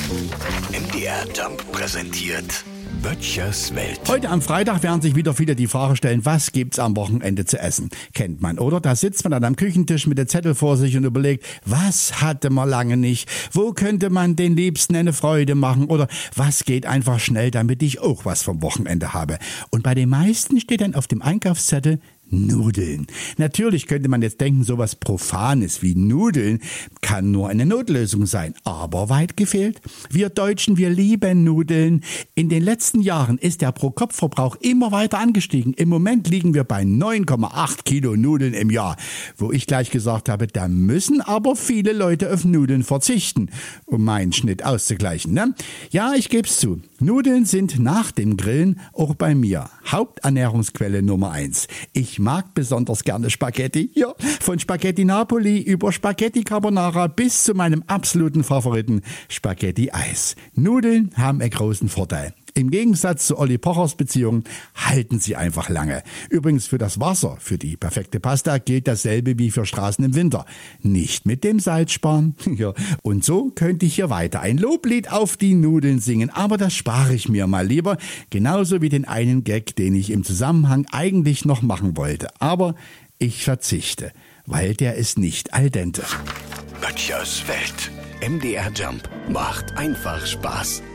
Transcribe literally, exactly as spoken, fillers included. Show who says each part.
Speaker 1: M D R Jump präsentiert Böttchers Welt.
Speaker 2: Heute am Freitag werden sich wieder viele die Frage stellen, was gibt's am Wochenende zu essen? Kennt man, oder? Da sitzt man an einem Küchentisch mit dem Zettel vor sich und überlegt, was hatte man lange nicht? Wo könnte man den Liebsten eine Freude machen? Oder was geht einfach schnell, damit ich auch was vom Wochenende habe? Und bei den meisten steht dann auf dem Einkaufszettel Nudeln. Natürlich könnte man jetzt denken, sowas Profanes wie Nudeln kann nur eine Notlösung sein. Aber weit gefehlt. Wir Deutschen, wir lieben Nudeln. In den letzten Jahren ist der Pro-Kopf-Verbrauch immer weiter angestiegen. Im Moment liegen wir bei neun Komma acht Kilo Nudeln im Jahr. Wo ich gleich gesagt habe, da müssen aber viele Leute auf Nudeln verzichten, um meinen Schnitt auszugleichen. Ne? Ja, ich geb's zu. Nudeln sind nach dem Grillen auch bei mir Haupternährungsquelle Nummer eins. Ich mag besonders gerne Spaghetti. Ja, von Spaghetti Napoli über Spaghetti Carbonara bis zu meinem absoluten Favoriten Spaghetti Eis. Nudeln haben einen großen Vorteil. Im Gegensatz zu Olli Pochers Beziehung halten sie einfach lange. Übrigens für das Wasser, für die perfekte Pasta gilt dasselbe wie für Straßen im Winter. Nicht mit dem Salz sparen. Ja. Und so könnte ich hier weiter ein Loblied auf die Nudeln singen, aber das spare ich mir mal lieber. Genauso wie den einen Gag, den ich im Zusammenhang eigentlich noch machen wollte. Aber ich verzichte, weil der ist nicht al dente.
Speaker 1: Böttchers Welt. M D R Jump macht einfach Spaß.